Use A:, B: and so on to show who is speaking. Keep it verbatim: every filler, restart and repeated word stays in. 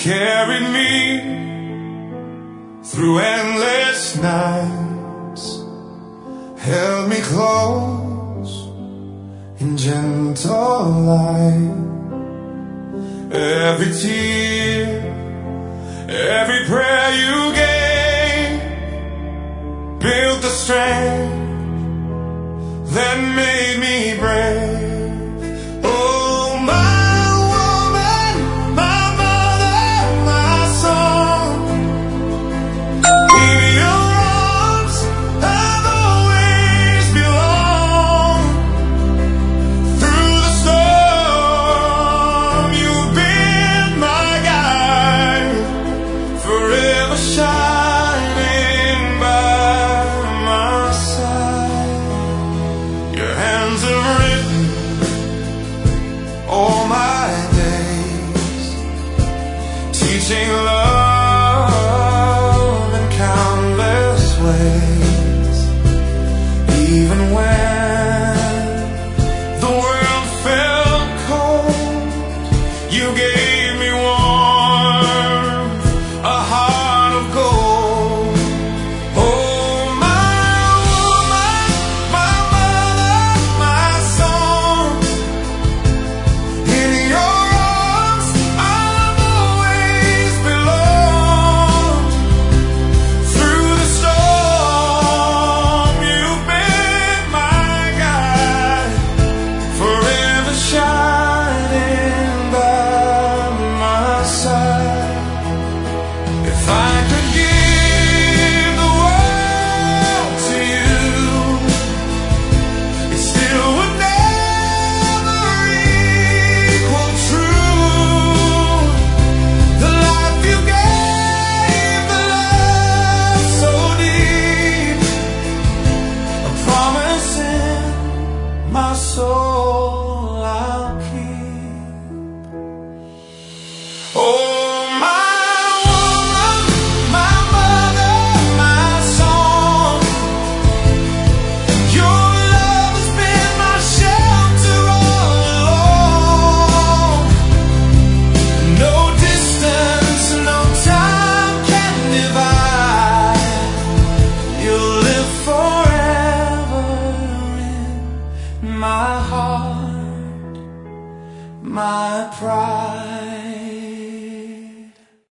A: carried me through endless nights, held me close in gentle light. Every tear, every prayer you gave built the strength that made me brave. Oh, my woman, my mother, my song, in your arms I've always belonged. Through the storm you've been my guide, forever shining by my side. Your hands have written all my days, teaching love in countless ways. Even when